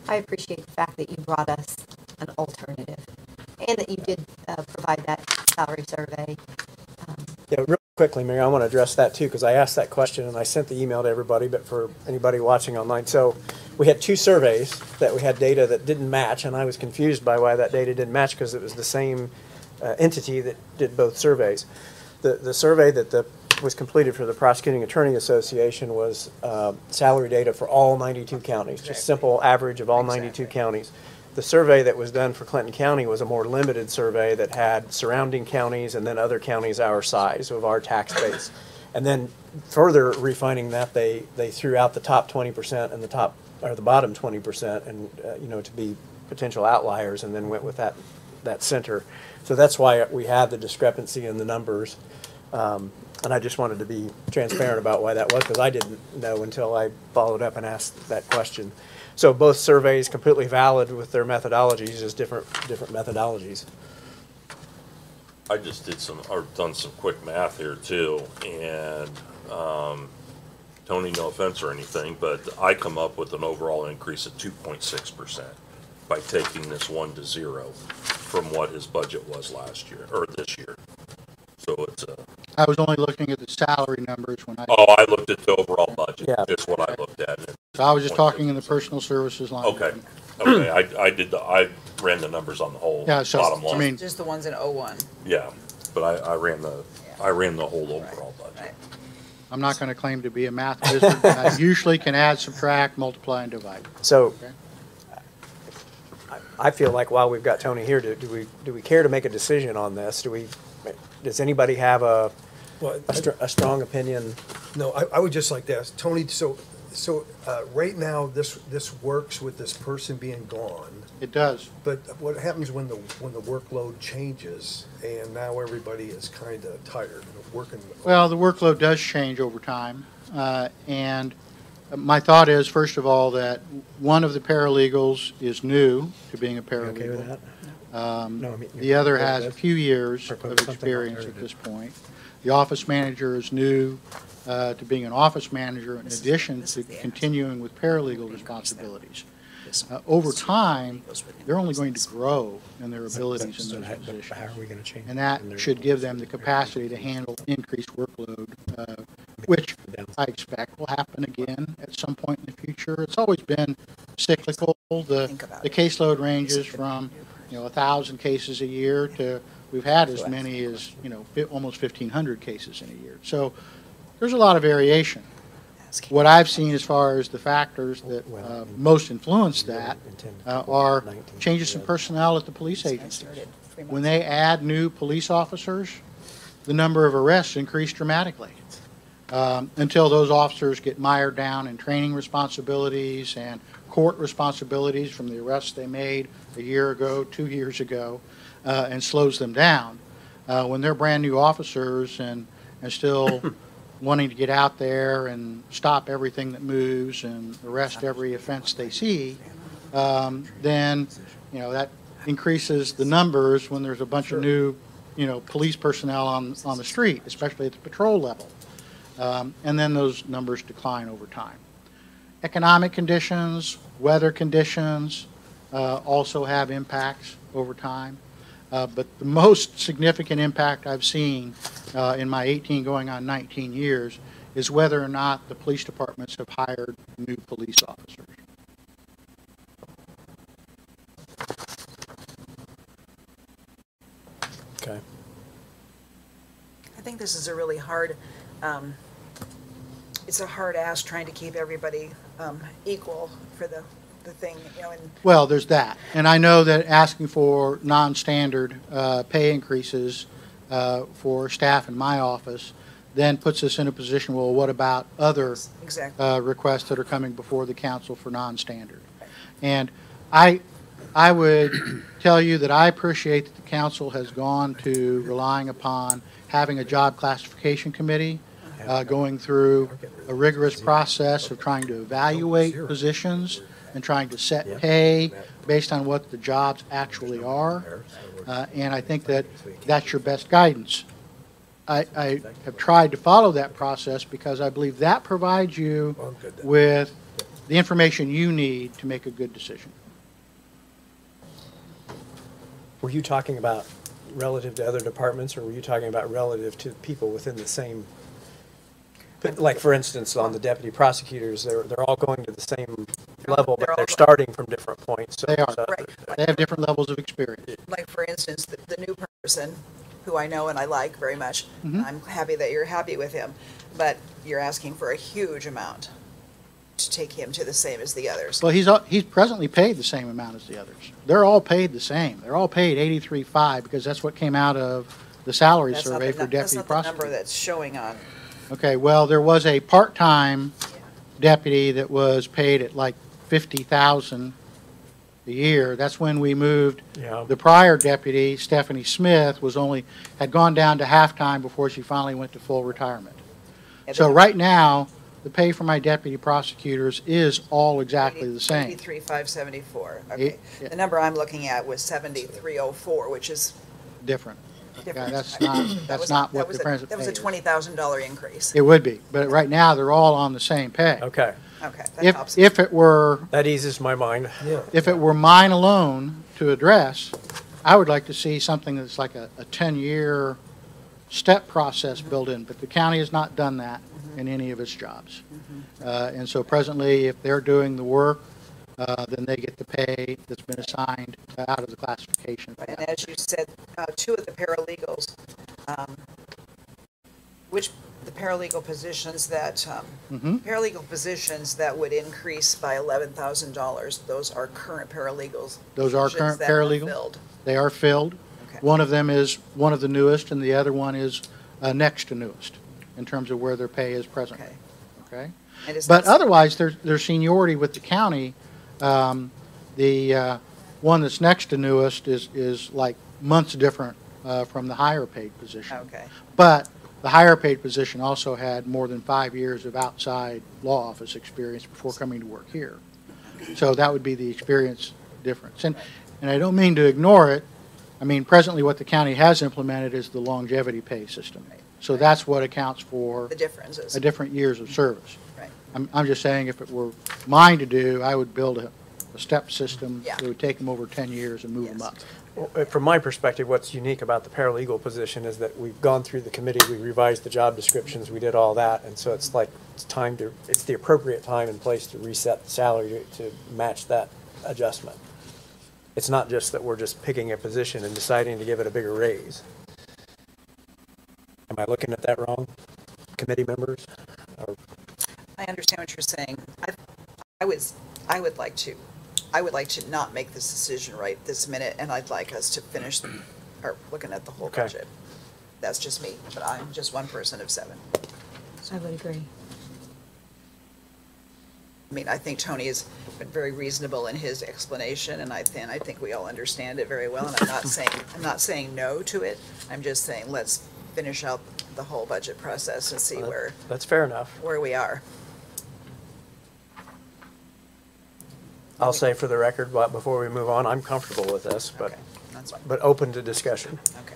I appreciate the fact that you brought us an alternative and that you did provide that salary survey. Yeah, real quickly, Mary, I want to address that too, because I asked that question and I sent the email to everybody, but for anybody watching online. So we had two surveys that we had data that didn't match, and I was confused by why that data didn't match because it was the same entity that did both surveys. The survey that was completed for the Prosecuting Attorney Association was salary data for all 92 counties, just simple average of all 92 counties. The survey that was done for Clinton County was a more limited survey that had surrounding counties and then other counties our size of our tax base. And then further refining that, they threw out the top 20% and the bottom 20%, and to be potential outliers, and then went with that center. So that's why we had the discrepancy in the numbers. And I just wanted to be transparent about why that was, because I didn't know until I followed up and asked that question. So both surveys completely valid with their methodologies, just different methodologies. I just done some quick math here too, and Tony, no offense or anything, but I come up with an overall increase of 2.6% by taking this 1 to 0 from what his budget was last year or this year. So it's I was only looking at the salary numbers when I. Oh, I looked at the overall budget. Yeah. That's what I looked at. So I was just talking in the personal services line. Okay. Okay. I ran the numbers on the whole bottom line. I mean, Just the ones in '01. Yeah, but I ran the whole overall budget. Right. I'm not going to claim to be a math wizard. I usually can add, subtract, multiply, and divide. So Okay. I feel like while we've got Tony here, do we care to make a decision on this? Does anybody have a strong opinion? No, I would just like to ask Tony. So right now this works with this person being gone. It does. But what happens when the workload changes and now everybody is kind of tired of working? Well, the workload does change over time, and my thought is, first of all, that one of the paralegals is new to being a paralegal. Okay with that? No, I mean, The other has a that's- few years of propose something experience at alternative. this point. The office manager is new to being an office manager in addition to continuing with paralegal responsibilities. Over time, they're only going to grow in their abilities in those positions. How are we going to change? And that should give them the capacity to handle increased workload, which I expect will happen again at some point in the future. It's always been cyclical. The caseload ranges from 1,000 cases a year to we've had as many as almost 1,500 cases in a year. So there's a lot of variation. What I've seen as far as the factors that most influence that are changes in personnel at the police agencies. When they add new police officers, the number of arrests increase dramatically until those officers get mired down in training responsibilities and court responsibilities from the arrests they made a year ago, 2 years ago, and slows them down. When they're brand new officers and still wanting to get out there and stop everything that moves and arrest every offense they see, then that increases the numbers when there's a bunch of new police personnel on the street, especially at the patrol level. And then those numbers decline over time. Economic conditions, weather conditions also have impacts over time. But the most significant impact I've seen in my 18 going on 19 years is whether or not the police departments have hired new police officers. Okay. I think this is a really hard, it's a hard ask trying to keep everybody equal for the thing, and Well, there's that. And I know that asking for non-standard pay increases for staff in my office then puts us in a position, well, what about other exactly. requests that are coming before the council for non-standard? And I would tell you that I appreciate that the council has gone to relying upon having a job classification committee, going through a rigorous process of trying to evaluate positions and trying to set pay based on what the jobs actually are. And I think that that's your best guidance. I have tried to follow that process because I believe that provides you with the information you need to make a good decision. Were you talking about relative to other departments, or were you talking about relative to people within the same? Like, for instance, on the deputy prosecutors, they're all going to the same level, They're but all they're go- starting from different points. So They are. Right. They have different levels of experience. Like, for instance, the new person, who I know and I like very much, I'm happy that you're happy with him, but you're asking for a huge amount to take him to the same as the others. Well, he's presently paid the same amount as the others. They're all paid the same. They're all paid 83.5 because that's what came out of the salary That's not survey the for nu- That's deputy not the number prosecutors. that's showing on, Okay, well, there was a part-time deputy that was paid at like 50,000 a year. That's when we moved. Yeah. The prior deputy, Stephanie Smith, had gone down to half-time before she finally went to full retirement. and So then right now, the pay for my deputy prosecutors is all exactly the same. 83,574, okay. Yeah. The number I'm looking at was 7304, which is Different. different. that's right? not- That that's was- not that what was the a- present That was a pay is. $20,000 increase. It would be, but right now, they're all on the same pay. Okay, Okay, that helps. If it were that eases my mind. Yeah. If it were mine alone to address, I would like to see something that's like a 10-year step process built in, but the county has not done that in any of its jobs. And so presently, if they're doing the work, then they get the pay that's been assigned out of the classification. for And that. as you said, two of the paralegals, the paralegal positions that, paralegal positions that would increase by $11,000, those are current paralegals. Those are positions current that are paralegals? filled. They are filled. Okay. One of them is one of the newest, and the other one is next to newest in terms of where their pay is presently. Okay. Okay? And is But that- otherwise, their seniority with the county, the one that's next to newest is like months different from the higher paid position. Okay, But the higher paid position also had more than 5 years of outside law office experience before coming to work here. So that would be the experience difference. And I don't mean to ignore it. I mean, presently what the county has implemented is the longevity pay system. So that's what accounts for the differences, a different years of service. right. I'm just saying if it were mine to do, I would build a step system Yeah. that would take them over 10 years and move them Yes. up. Well, from my perspective, what's unique about the paralegal position is that we've gone through the committee, we revised the job descriptions, we did all that, and so it's like, it's the appropriate time and place to reset the salary to match that adjustment. It's not just that we're just picking a position and deciding to give it a bigger raise. Am I looking at that wrong, committee members? Or- I understand what you're saying. I would like to not make this decision right this minute, and I'd like us to finish, or looking at the whole Okay. budget. That's just me, but I'm just one person of 7. I would agree. I mean, I think Tony has been very reasonable in his explanation, and I think we all understand it very well, and I'm not saying no to it. I'm just saying, let's finish out the whole budget process and see That's fair enough. where we are. I'll say for the record, but before we move on, I'm comfortable with this, but, Okay, that's fine. but open to discussion. Okay.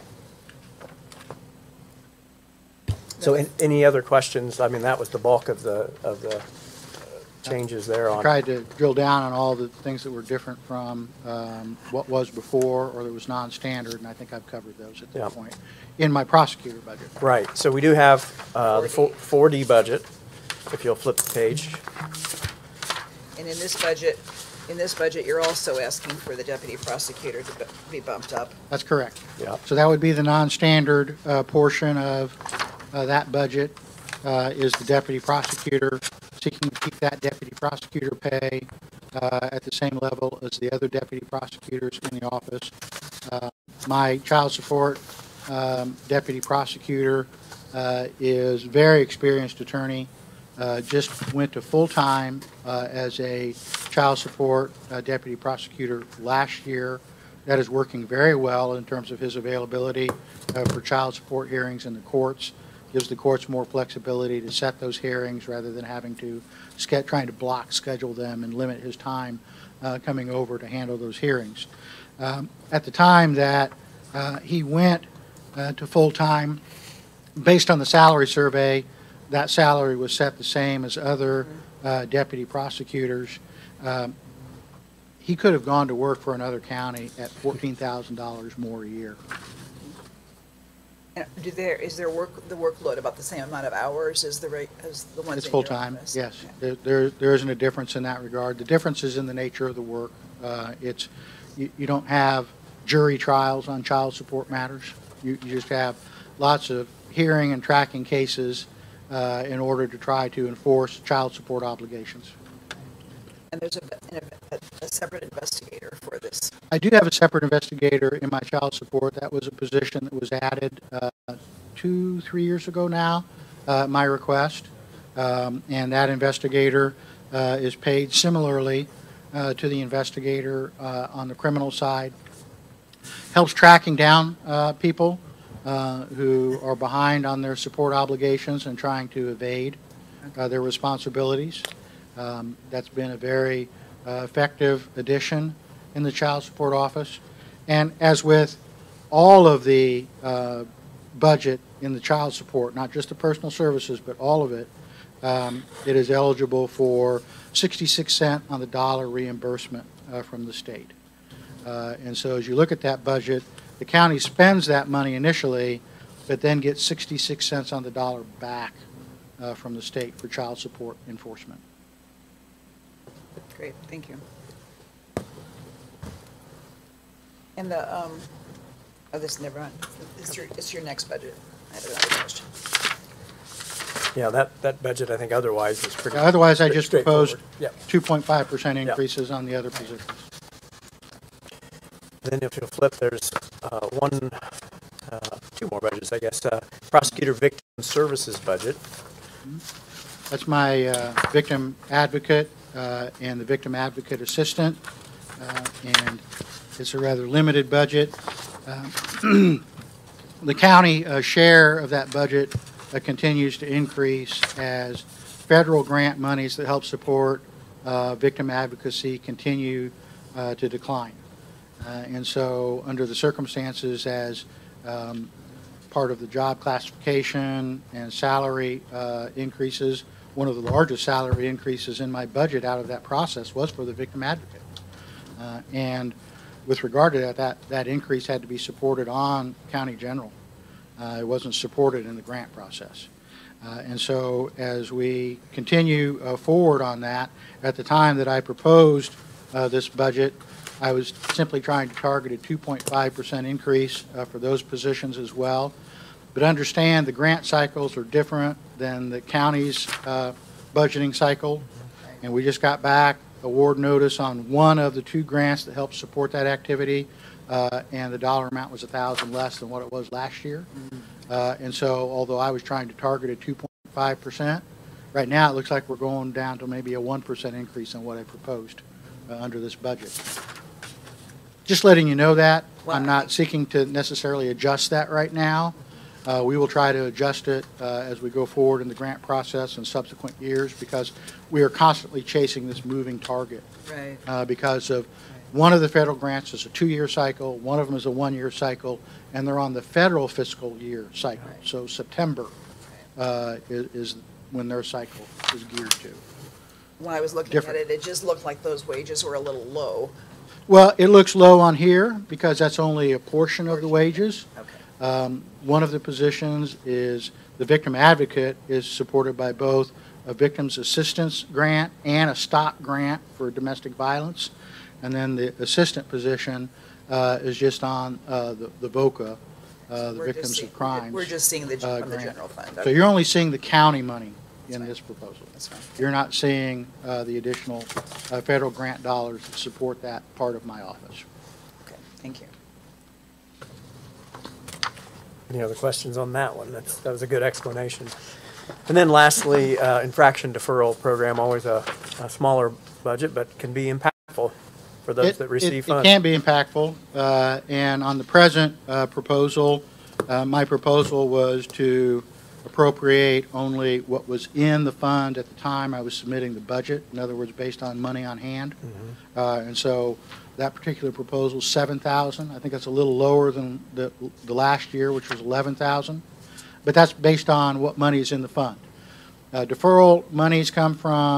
So any other questions? I mean, that was the bulk of the changes there I on. tried to drill down on all the things that were different from what was before or that was non-standard, and I think I've covered those at Yeah. this point in my prosecutor budget. Right, so we do have the 4D. 4D budget, if you'll flip the page. And in this budget, you're also asking for the deputy prosecutor to be bumped up. That's correct. Yeah. So that would be the non-standard portion of that budget is the deputy prosecutor, seeking to keep that deputy prosecutor pay at the same level as the other deputy prosecutors in the office. My child support deputy prosecutor is very experienced attorney, just went to full-time as a child support deputy prosecutor last year. That is working very well in terms of his availability for child support hearings in the courts. Gives the courts more flexibility to set those hearings rather than having to trying to block schedule them and limit his time coming over to handle those hearings. At the time that he went to full-time, based on the salary survey, that salary was set the same as other deputy prosecutors. He could have gone to work for another county at $14,000 more a year. And is the workload about the same amount of hours as the ones It's in your full-time, office? yes. Okay. There isn't a difference in that regard. The difference is in the nature of the work. You don't have jury trials on child support matters. You just have lots of hearing and tracking cases in order to try to enforce child support obligations. And there's a separate investigator for this. I do have a separate investigator in my child support. That was a position that was added 2-3 years ago now, at my request. And that investigator is paid similarly to the investigator on the criminal side. Helps tracking down people who are behind on their support obligations and trying to evade their responsibilities. That's been a very effective addition in the child support office. And as with all of the budget in the child support, not just the personal services, but all of it, it is eligible for 66-cent on the dollar reimbursement from the state. And so as you look at that budget, the county spends that money initially, but then gets 66 cents on the dollar back from the state for child support enforcement. Great, thank you. And the, never mind. It's your next budget. I have another question. Yeah, that budget, I think otherwise is pretty. Otherwise, I pretty just proposed straightforward. 2.5% increases on the other positions. Then if you'll flip, there's two more budgets, I guess. Prosecutor Victim Services budget. That's my victim advocate and the victim advocate assistant, and it's a rather limited budget. The county share of that budget continues to increase as federal grant monies that help support victim advocacy continue to decline. And so under the circumstances as part of the job classification and salary increases, one of the largest salary increases in my budget out of that process was for the victim advocate. And with regard to that increase had to be supported on county general. It wasn't supported in the grant process. And so as we continue forward on that, at the time that I proposed this budget, I was simply trying to target a 2.5% increase for those positions as well. But understand the grant cycles are different than the county's budgeting cycle. And we just got back award notice on one of the two grants that helped support that activity. And the dollar amount was $1,000 less than what it was last year. And so although I was trying to target a 2.5%, right now it looks like we're going down to maybe a 1% increase on what I proposed under this budget. Just letting you know that. Well, I'm not seeking to necessarily adjust that right now. We will try to adjust it as we go forward in the grant process in subsequent years because we are constantly chasing this moving target. Right. Because of one of the federal grants is a 2-year cycle, one of them is a 1-year cycle, and they're on the federal fiscal year cycle. Right. So September is when their cycle is geared to. When I was looking at it, it just looked like those wages were a little low. Well, it looks low on here because that's only a portion of the wages. Okay. One of the positions is the victim advocate is supported by both a victim's assistance grant and a stop grant for domestic violence. And then the assistant position is just on the VOCA, the Victims of Crimes. We're just seeing the from the grant. general fund. So you're only seeing the county money in this proposal. That's fine. You're not seeing the additional federal grant dollars that support that part of my office. Okay, thank you. Any other questions on that one? That was a good explanation. And then lastly, infraction deferral program, always a smaller budget, but can be impactful for those that receive funds. It can be impactful. And on the present proposal, my proposal was to appropriate only what was in the fund at the time I was submitting the budget. In other words, based on money on hand. Mm-hmm. And so that particular proposal is $7,000. I think that's a little lower than the last year, which was $11,000. But that's based on what money is in the fund. Deferral monies come from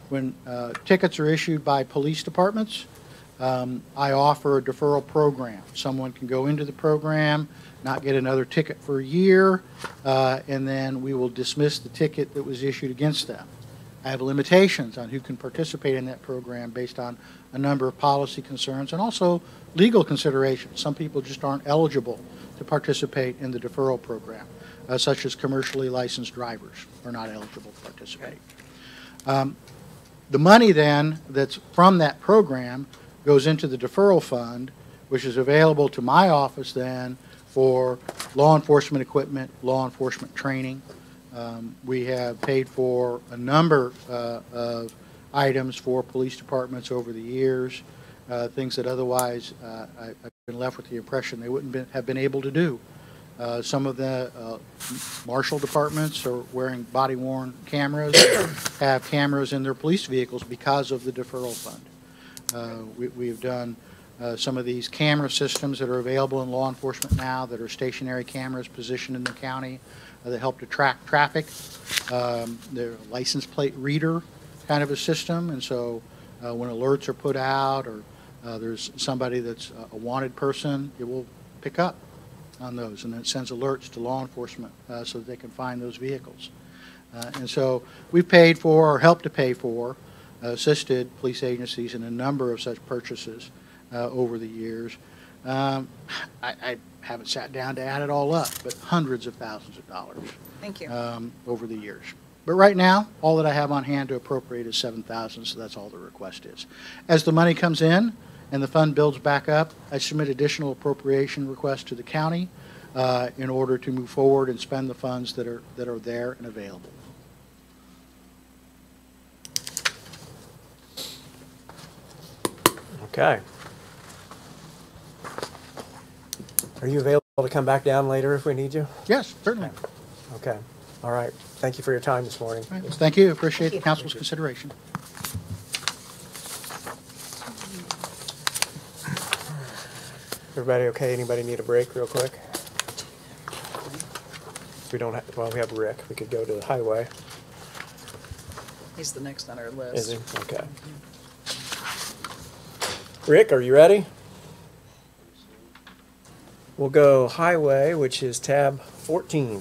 when tickets are issued by police departments, I offer a deferral program. Someone can go into the program, not get another ticket for a year, and then we will dismiss the ticket that was issued against them. I have limitations on who can participate in that program based on a number of policy concerns and also legal considerations. Some people just aren't eligible to participate in the deferral program, such as commercially licensed drivers are not eligible to participate. The money then that's from that program goes into the deferral fund, which is available to my office then for law enforcement equipment, law enforcement training. We have paid for a number of items for police departments over the years, things that otherwise I've been left with the impression they wouldn't have been able to do. Some of the marshal departments are wearing body-worn cameras, have cameras in their police vehicles because of the deferral fund. We've done some of these camera systems that are available in law enforcement now that are stationary cameras positioned in the county that help to track traffic. They're a license plate reader kind of a system, and so when alerts are put out or there's somebody that's a wanted person, it will pick up on those, and it sends alerts to law enforcement so that they can find those vehicles. And so we've paid for, or helped to pay for, assisted police agencies in a number of such purchases over the years. I haven't sat down to add it all up, but hundreds of thousands of dollars. Thank you. Over the years. But right now, all that I have on hand to appropriate is $7,000, so that's all the request is. As the money comes in and the fund builds back up, I submit additional appropriation requests to the county in order to move forward and spend the funds that are there and available. Okay. Are you available to come back down later if we need you? Yes, certainly. Okay. All right. Thank you for your time this morning. All right. Thank you. Appreciate Thank you. the council's consideration. Everybody okay? Anybody need a break real quick? We don't have, well, we have Rick. We could go to the highway. He's the next on our Is list. he? Okay. Rick, are you ready? We'll go highway, which is tab 14.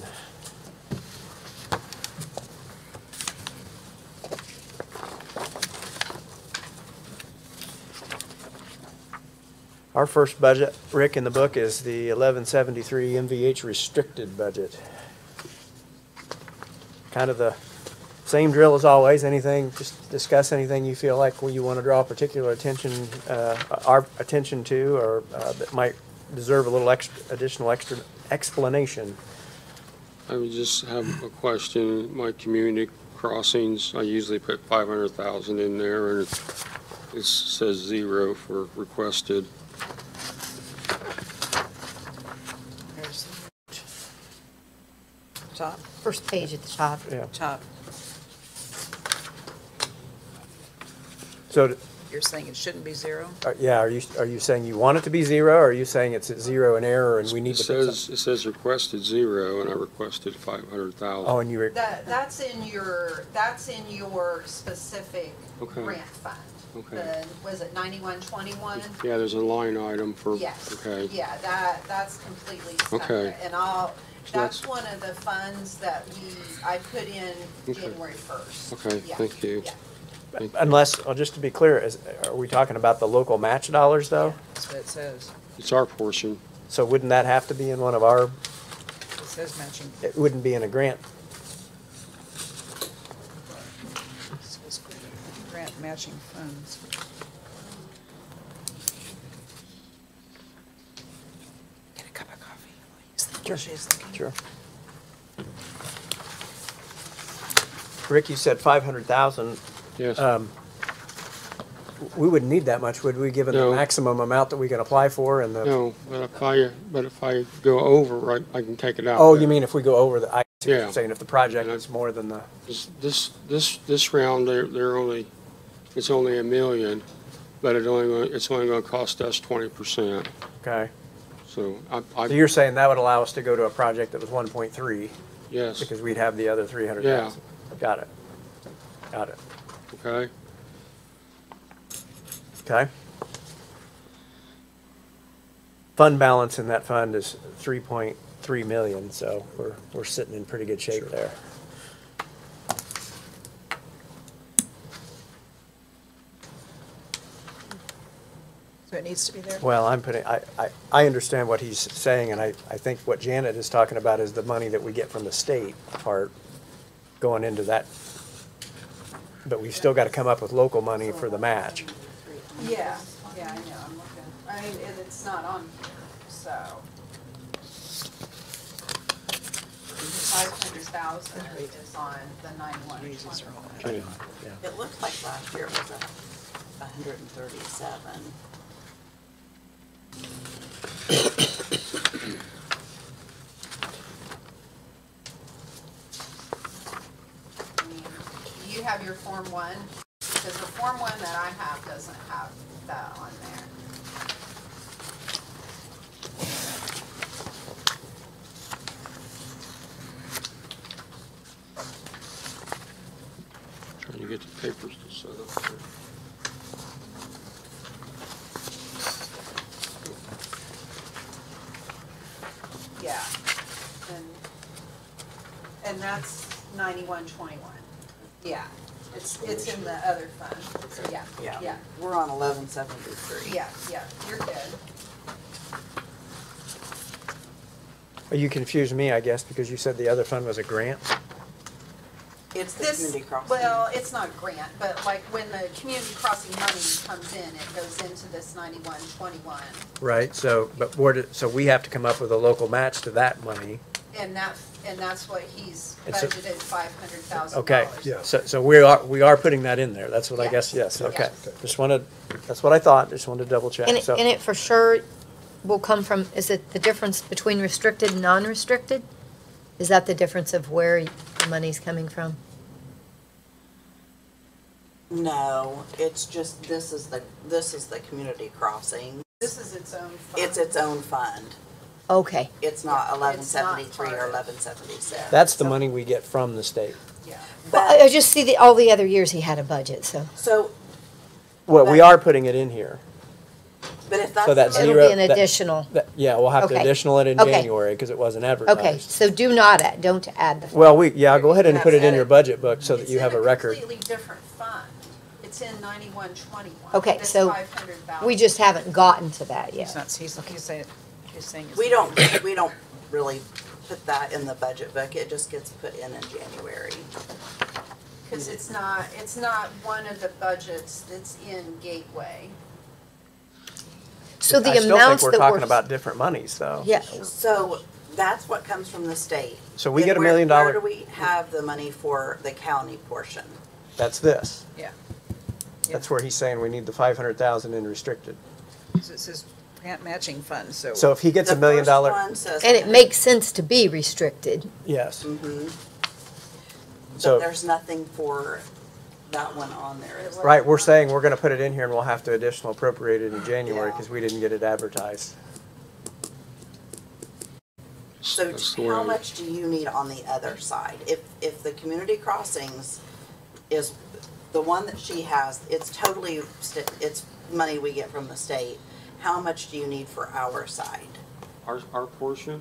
Our first budget, Rick, in the book is the 1173 MVH restricted budget. Kind of the same drill as always. Anything, just discuss anything you feel like you want to draw particular attention, our attention to, or that might deserve a little additional explanation. I would just have a question. My community crossings, I usually put 500,000 in there, and it says 0 for requested. There's top, First page at the top. Yeah. top. So, You're saying it shouldn't be 0? yeah, are you saying you want it to be 0, or are you saying it's at 0 in error and we need It to put says, some? it says requested 0, and I requested 500,000. Oh, and you were, That's in your specific Okay. grant fund. Okay. Was it 9121? Yeah, there's a line item for, Yes. okay. Yeah, that's completely separate. Okay. And So that's that's- one of the funds that I put in Okay. January 1st. Okay, Yeah, thank you. yeah. unless, just to be clear, are we talking about the local match dollars though? That's what it says. It's our portion. So wouldn't that have to be in one of our, It says matching. it wouldn't be in a grant? It says grant matching funds. Get a cup of coffee. He's thinking, she's thinking. Sure. Rick, you said 500,000. Yes. We wouldn't need that much, would we, given the No. maximum amount that we can apply for and the? No, but if I go over, I can take it out. Oh, you mean if we go over the, I see what Yeah. you're saying, if the project And I- is more than the, This round, it's only $1 million, but it's only gonna cost us 20%. okay. So So I, you're saying that would allow us to go to a project that was 1.3 yes, because we'd have the other 300,000? Got it. Got it. okay? Okay? Fund balance in that fund is 3.3 million, so we're sitting in pretty good shape there. So it needs to be there? Well, I understand what he's saying, and I think what Janet is talking about is the money that we get from the state part going into that. But we've still got to come up with local money for the match. Yeah, yeah, I know, I'm looking, I mean, it's not on here, so. 500,000 is on the 9/1/21. It looked like last year was 137. You have your Form 1, because the Form 1 that I have doesn't have that on there. Trying to get the papers to set up here. Yeah, and that's 91/21. Yeah, it's in the other fund, yeah, yeah, We're on 1173. yeah, you're good. You confused me, I guess, because you said the other fund was a grant? It's the This, community crossing. well, it's not grant, but like when the community crossing money comes in, it goes into this 91/21. Right, so, but so we have to come up with a local match to that money. And that's what he's It's a- budgeted $500,000. Okay, Yeah. so we are putting that in there, that's what I guess, Yes. yes, okay. Yes. Just wanted, that's what I thought, just wanted to double check, And so. it for sure will come from, is it the difference between restricted and non-restricted? Is that the difference of where the money's coming from? No, it's just, this is the community crossing. This is its own fund. It's its own fund. Okay, It's not Yeah, it's not 1173 part or of- 1176. That's the money we get from the state. Yeah. well, I But, just see all the other years he had a budget, so so, Well, we are putting it in here. but if that's. So that's the- it'll zero- be an that- additional. Yeah, we'll have to Okay. additional it in Okay. January, because it wasn't advertised. Okay, so don't add the. Well, go ahead and put it in your That's- budget book so that It's you have in a record. completely different fund. It's in 91/21. Okay, This so 500,000. we just haven't gotten to that yet. He's saying it's. We don't really put that in the budget book. It just gets put in January. Because it's not one of the budgets that's in Gateway. So I the still think amounts we're that talking were. about different monies, though. Yeah, So that's what comes from the state. So we Then get $1 where- million. Where do we have the money for the county portion? That's this. Yeah. That's where he's saying we need the 500,000 in restricted. So it says grant matching fund, so. So if he gets The $1 million, first one says. and it makes sense to be restricted. yes. Mhm. So- But there's nothing for that one on there. is there? Right, we're saying we're gonna put it in here and we'll have to additional appropriate it in January Yeah. because we didn't get it advertised. So That's the how way- much do you need on the other side? If the community crossings is the one that she has, it's totally, it's money we get from the state. How much do you need for our side? Our portion,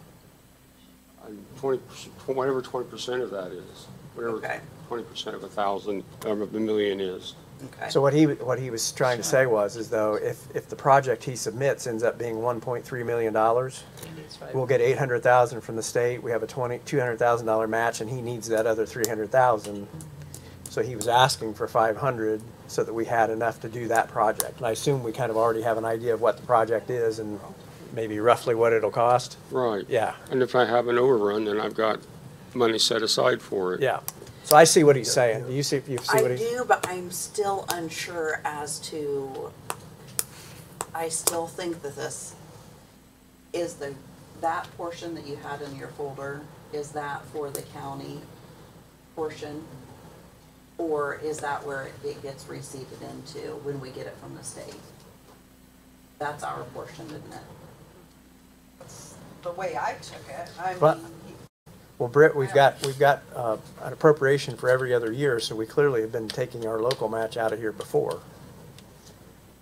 20%, whatever 20% of that is, whatever Okay. 20% of 1,000, of a million is. Okay. So what he was trying to say was, is though, if the project he submits ends up being $1.3 million, we'll get 800,000 from the state, we have a $200,000 match, and he needs that other 300,000. So he was asking for 500 so that we had enough to do that project. And I assume we kind of already have an idea of what the project is and maybe roughly what it'll cost. Right. Yeah, And if I have an overrun, then I've got money set aside for it. yeah. So I see what he's saying. Do you see I what he's? do, but I'm still unsure as to, I still think that this is that portion that you had in your folder, is that for the county portion? Or is that where it gets receipted into when we get it from the state? That's our portion, isn't it? That's the way I took it. I But- mean, Well, Britt, we've got an appropriation for every other year, so we clearly have been taking our local match out of here before.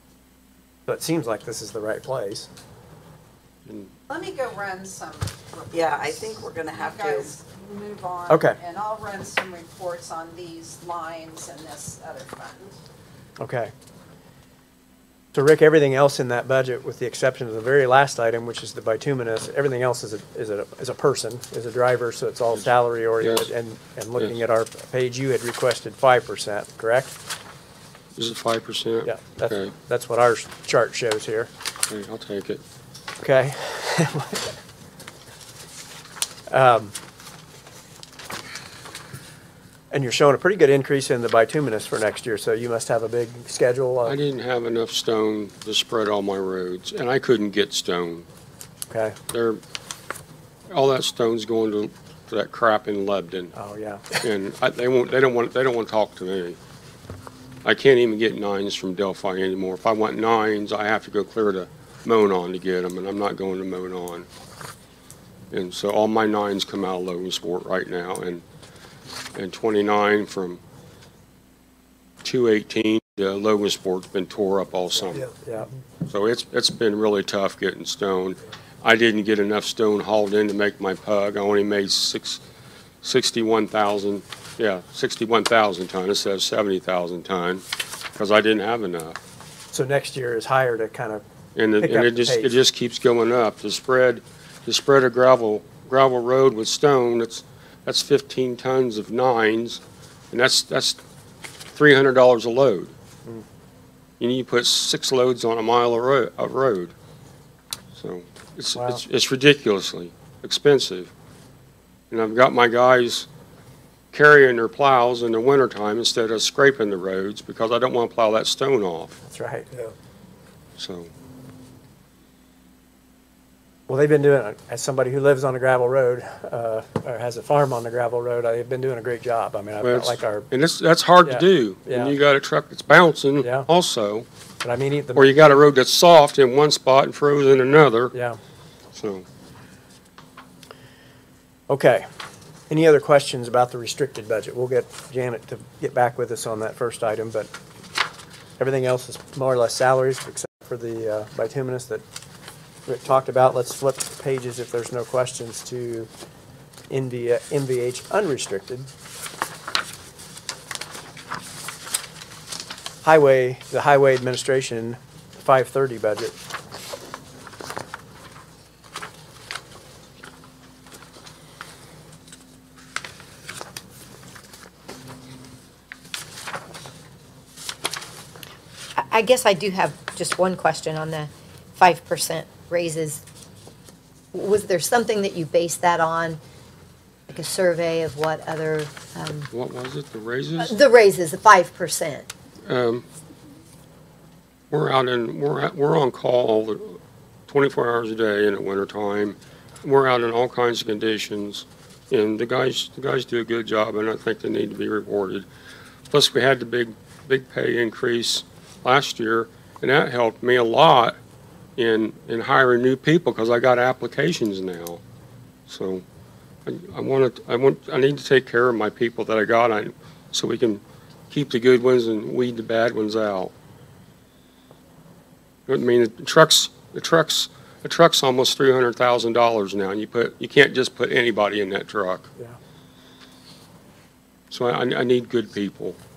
So it seems like this is the right place. Let me go run some reports. Yeah, I think we're gonna have You to. guys move on. Okay. And I'll run some reports on these lines and this other fund. Okay. So Rick, everything else in that budget, with the exception of the very last item, which is the bituminous, everything else is a person, is a driver, so it's all salary oriented. Yes. And looking at our page, you had requested 5%, correct? Is it 5%? Yeah, Okay, that's what our chart shows here. okay, I'll take it. Okay. And you're showing a pretty good increase in the bituminous for next year, so you must have a big schedule. I didn't have enough stone to spread all my roads, and I couldn't get stone. Okay. All that stone's going to that crap in Lebanon, Oh, yeah. and they don't want to talk to me. I can't even get nines from Delphi anymore. If I want nines, I have to go clear to Monon to get them, and I'm not going to Monon. And so all my nines come out of Logan Sport right now, and 29 from 218 to Logan Sport's been tore up all summer. Yeah. So it's been really tough getting stone. I didn't get enough stone hauled in to make my pug. I only made 61,000 ton instead of 70,000 ton because I didn't have enough. So next year is higher to kind of, And Pick up it the pace. just keeps going up. The spread of gravel road with stone, that's 15 tons of nines, and that's $300 a load. And you put 6 loads on a mile of road. So Wow. it's ridiculously expensive. And I've got my guys carrying their plows in the wintertime instead of scraping the roads because I don't want to plow that stone off. that's right. Yeah. So, Well, they've been doing, as somebody who lives on a gravel road, or has a farm on the gravel road, they've been doing a great job. I mean, I well, felt like our, and that's hard Yeah, to do. yeah. And you got a truck that's bouncing Yeah. also, but I mean, or you got a road that's soft in one spot and frozen in another. yeah. So, Okay. Any other questions about the restricted budget? We'll get Janet to get back with us on that first item, but everything else is more or less salaries except for the bituminous that Rick talked about. Let's flip the pages if there's no questions to MVH unrestricted. The highway administration 530 budget. I guess I do have just one question on the 5% raises. Was there something that you based that on, like a survey of what other, what was it, the raises? the raises, the 5%? We're on call all the 24 hours a day in the wintertime. We're out in all kinds of conditions, and the guys do a good job, and I think they need to be rewarded. Plus, we had the big pay increase last year, and that helped me a lot in hiring new people because I got applications now. So I need to take care of my people that I got so we can keep the good ones and weed the bad ones out. I mean, the truck's almost $300,000 now, and you can't just put anybody in that truck. Yeah. So I need good people.